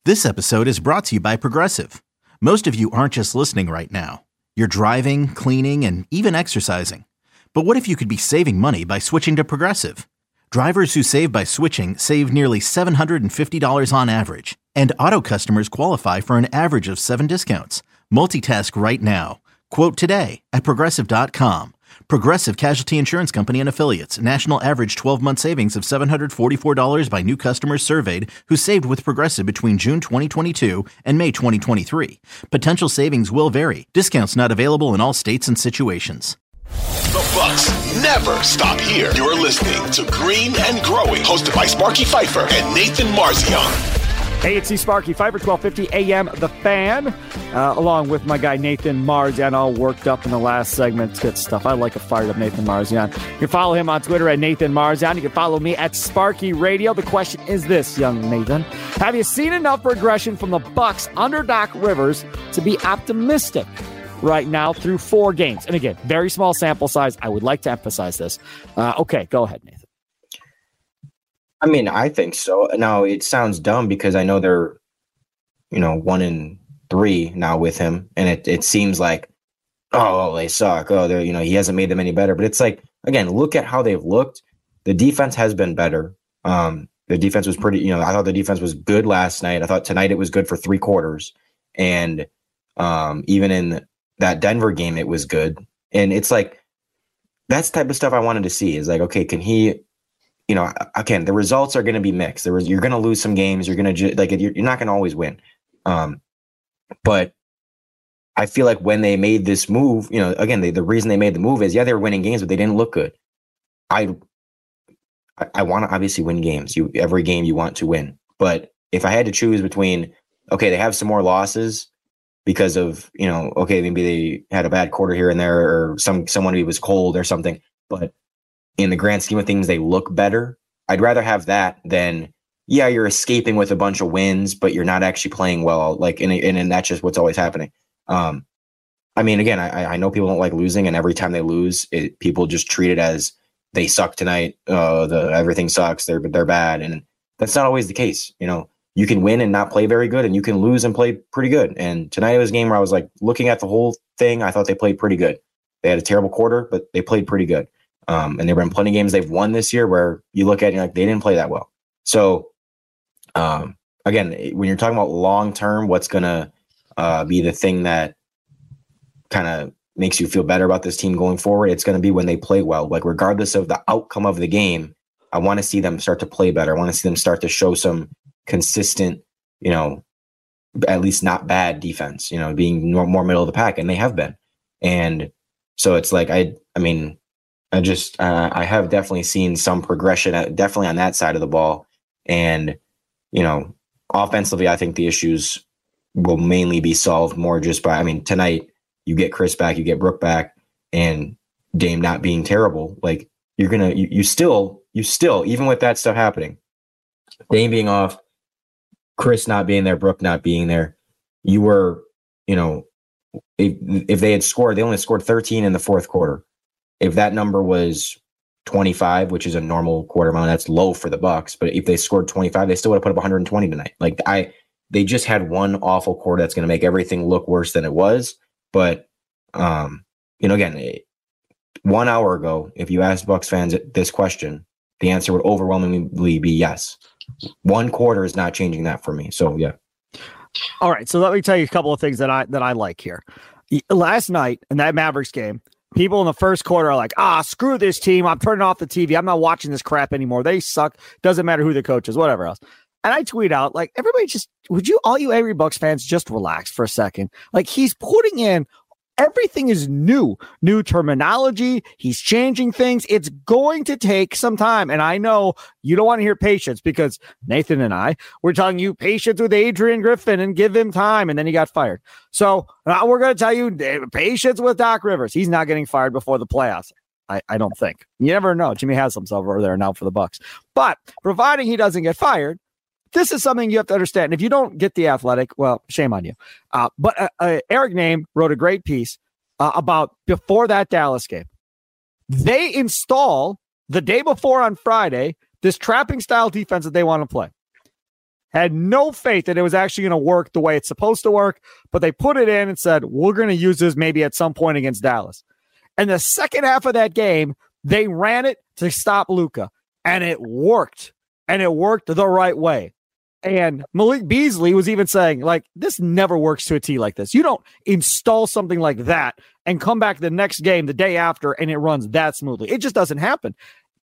This episode is brought to you by Progressive. Most of you aren't just listening right now. You're driving, cleaning, and even exercising. But what if you could be saving money by switching to Progressive? Drivers who save by switching save nearly $750 on average. And auto customers qualify for an average of 7 discounts. Multitask right now. Quote today at Progressive.com. Progressive Casualty Insurance Company and Affiliates. National average 12-month savings of $744 by new customers surveyed who saved with Progressive between June 2022 and May 2023. Potential savings will vary. Discounts not available in all states and situations. The Bucks never stop here. You're listening to Green and Growing, hosted by Sparky Fifer and Nathan Marzion. Hey, it's Sparky Fifer, 1250 AM The Fan, along with my guy Nathan Marzian, all worked up in the last segment. Good stuff. I like a fired up Nathan Marzian. You can follow him on Twitter at Nathan Marzian. You can follow me at Sparky Radio. The question is this, young Nathan. Have you seen enough regression from the Bucks under Doc Rivers to be optimistic right now through 4 games? And again, very small sample size. I would like to emphasize this. Okay, go ahead, Nathan. I mean, I think so. Now, it sounds dumb because I know they're, 1-3 now with him. And it seems like, oh, they suck. Oh, they're, he hasn't made them any better. But it's like, again, look at how they've looked. The defense has been better. The defense was pretty, I thought the defense was good last night. I thought tonight it was good for 3 quarters. And even in that Denver game, it was good. And it's like, that's the type of stuff I wanted to see is like, okay, can he, again, the results are going to be mixed. You're going to lose some games. You're going to you're not going to always win. But I feel like when they made this move, again, the reason they made the move is, they were winning games, but they didn't look good. I want to obviously win games. Every game you want to win. But if I had to choose between, okay, they have some more losses because of, okay, maybe they had a bad quarter here and there, or someone who was cold or something, but in the grand scheme of things, they look better. I'd rather have that than, you're escaping with a bunch of wins, but you're not actually playing well. Like, and that's just what's always happening. I mean, again, I know people don't like losing, and every time they lose, people just treat it as they suck tonight. Everything sucks. They're bad, and that's not always the case. You can win and not play very good, and you can lose and play pretty good. And tonight was a game where I was like looking at the whole thing. I thought they played pretty good. They had a terrible quarter, but they played pretty good. And there have been plenty of games they've won this year where you look at it and you're like, they didn't play that well. So, again, when you're talking about long-term, what's going to be the thing that kind of makes you feel better about this team going forward, it's going to be when they play well. Like, regardless of the outcome of the game, I want to see them start to play better. I want to see them start to show some consistent, at least not bad defense, being more middle of the pack, and they have been. And so it's like, I have definitely seen some progression, definitely on that side of the ball. And, offensively, I think the issues will mainly be solved more just by, tonight you get Chris back, you get Brook back, and Dame not being terrible. Like, you still, even with that stuff happening, Dame being off, Chris not being there, Brook not being there, you were, if they had scored, they only scored 13 in the fourth quarter. If that number was 25, which is a normal quarter amount, that's low for the Bucks. But if they scored 25, they still would have put up 120 tonight. Like, they just had one awful quarter that's going to make everything look worse than it was. But, again, 1 hour ago, if you asked Bucks fans this question, the answer would overwhelmingly be yes. One quarter is not changing that for me. So, yeah. All right. So let me tell you a couple of things that I like here. Last night in that Mavericks game, people in the first quarter are like, screw this team. I'm turning off the TV. I'm not watching this crap anymore. They suck. Doesn't matter who the coach is, whatever else. And I tweet out, like, everybody just, all you angry Bucks fans, just relax for a second. Like, he's putting in, everything is new terminology. He's changing things. It's going to take some time. And I know you don't want to hear patience, because Nathan and I were telling you patience with Adrian Griffin and give him time. And then he got fired. So we're going to tell you patience with Doc Rivers. He's not getting fired before the playoffs. I don't think. You never know. Jimmy Haslam's over there now for the Bucks. But providing he doesn't get fired, this is something you have to understand. And if you don't get The Athletic, well, shame on you. But Eric Name wrote a great piece about before that Dallas game. They install the day before on Friday this trapping style defense that they want to play. had no faith that it was actually going to work the way it's supposed to work, but they put it in and said, we're going to use this maybe at some point against Dallas. And the second half of that game, they ran it to stop Luka, and it worked, and it worked the right way. And Malik Beasley was even saying, like, this never works to a T like this. You don't install something like that and come back the next game the day after and it runs that smoothly. It just doesn't happen.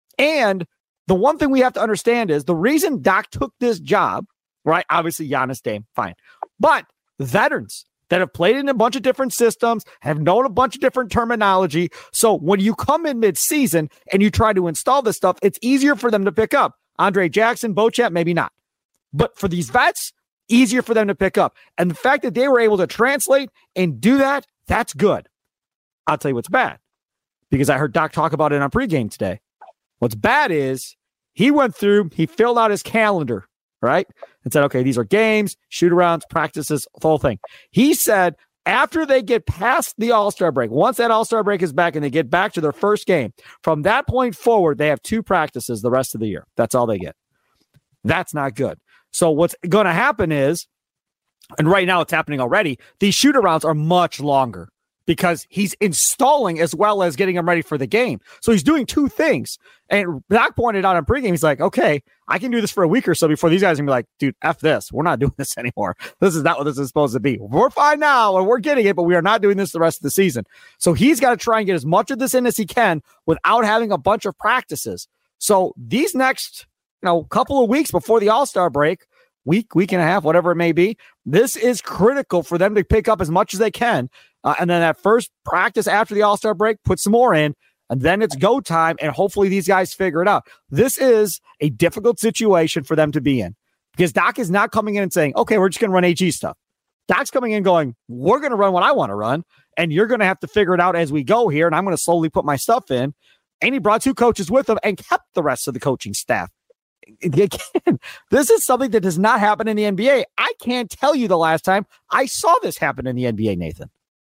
And the one thing we have to understand is the reason Doc took this job, right? Obviously, Giannis, Dame, fine. But veterans that have played in a bunch of different systems, have known a bunch of different terminology. So when you come in mid-season and you try to install this stuff, it's easier for them to pick up. Andre Jackson, Beauchamp, maybe not. But for these vets, easier for them to pick up. And the fact that they were able to translate and do that, that's good. I'll tell you what's bad, because I heard Doc talk about it on pregame today. What's bad is he went through, he filled out his calendar, right? And said, okay, these are games, shoot-arounds, practices, the whole thing. He said after they get past the All-Star break, once that All-Star break is back and they get back to their first game, from that point forward, they have 2 practices the rest of the year. That's all they get. That's not good. So what's going to happen is, and right now it's happening already, these shoot-arounds are much longer because he's installing as well as getting them ready for the game. So he's doing 2 things. And Doc pointed out on pregame, he's like, okay, I can do this for a week or so before these guys are going to be like, dude, F this. We're not doing this anymore. This is not what this is supposed to be. We're fine now and we're getting it, but we are not doing this the rest of the season. So he's got to try and get as much of this in as he can without having a bunch of practices. So these next, couple of weeks before the All-Star break, week and a half, whatever it may be, this is critical for them to pick up as much as they can. And then that first practice after the All-Star break, put some more in, and then it's go time, and hopefully these guys figure it out. This is a difficult situation for them to be in because Doc is not coming in and saying, okay, we're just going to run AG stuff. Doc's coming in going, we're going to run what I want to run, and you're going to have to figure it out as we go here, and I'm going to slowly put my stuff in. And he brought 2 coaches with him and kept the rest of the coaching staff. Again, this is something that does not happen in the NBA. I can't tell you the last time I saw this happen in the NBA, Nathan.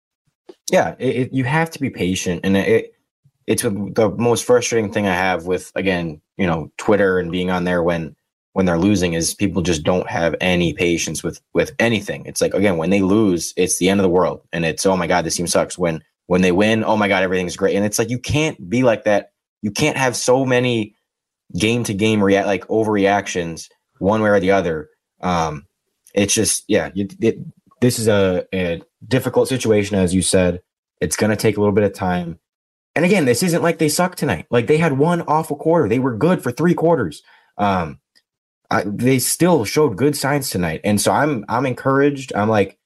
Yeah, you have to be patient, and it's the most frustrating thing I have with, again, Twitter and being on there when they're losing is people just don't have any patience with anything. It's like, again, when they lose, it's the end of the world, and it's, oh my God, this team sucks. When they win, oh my God, everything's great, and it's like you can't be like that. You can't have so many game to game overreactions one way or the other. It's just, this is a difficult situation, as you said. It's going to take a little bit of time. And again, this isn't like they suck tonight. Like, they had one awful quarter. They were good for 3 quarters. They still showed good signs tonight. And so I'm encouraged. I'm like,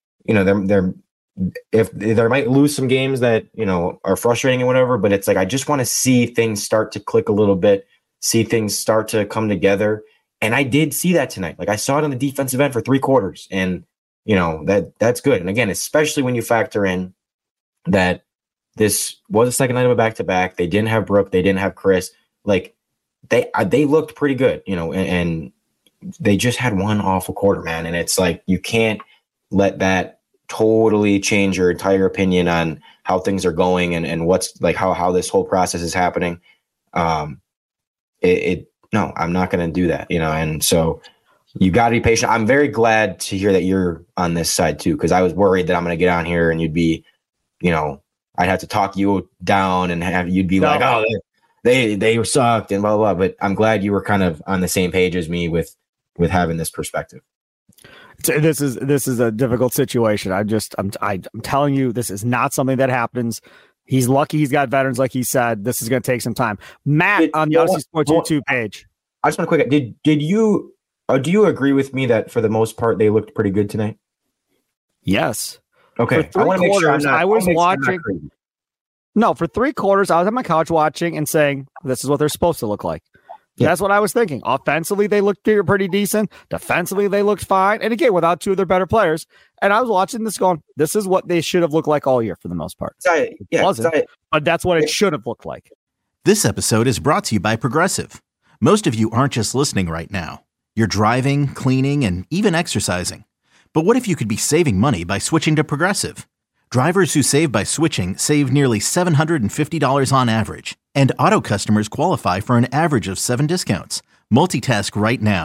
if they might lose some games that, are frustrating and whatever, but it's like, I just want to see things start to click a little bit, see things start to come together. And I did see that tonight. Like, I saw it on the defensive end for 3 quarters, and that's good. And again, especially when you factor in that this was a second night of a back-to-back. They didn't have Brooke. They didn't have Chris. Like, they looked pretty good, and they just had one awful quarter, man. And it's like, you can't let that totally change your entire opinion on how things are going and what's like, how this whole process is happening. No, I'm not going to do that, and so you got to be patient. I'm very glad to hear that you're on this side too, because I was worried that I'm going to get on here and you'd be, I'd have to talk you down and you'd be like, oh, they sucked and blah, blah, blah. But I'm glad you were kind of on the same page as me with having this perspective. This is a difficult situation. I'm telling you, this is not something that happens. He's lucky he's got veterans, like he said. This is going to take some time. Matt on the Odyssey Sports YouTube page. I just want to quick. Did you do you agree with me that for the most part they looked pretty good tonight? Yes. Okay. For 3 quarters, I was watching. No, for 3 quarters, I was on my couch watching and saying, "This is what they're supposed to look like." Yeah. That's what I was thinking. Offensively, they looked pretty decent. Defensively, they looked fine. And again, without 2 of their better players. And I was watching this going, this is what they should have looked like all year for the most part. It wasn't, but that's what it should have looked like. This episode is brought to you by Progressive. Most of you aren't just listening right now. You're driving, cleaning, and even exercising. But what if you could be saving money by switching to Progressive? Drivers who save by switching save nearly $750 on average. And auto customers qualify for an average of 7 discounts. Multitask right now.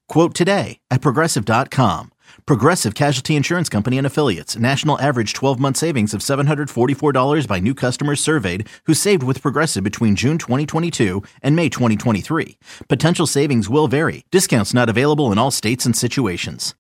Quote today at Progressive.com. Progressive Casualty Insurance Company and Affiliates. National average 12-month savings of $744 by new customers surveyed who saved with Progressive between June 2022 and May 2023. Potential savings will vary. Discounts not available in all states and situations.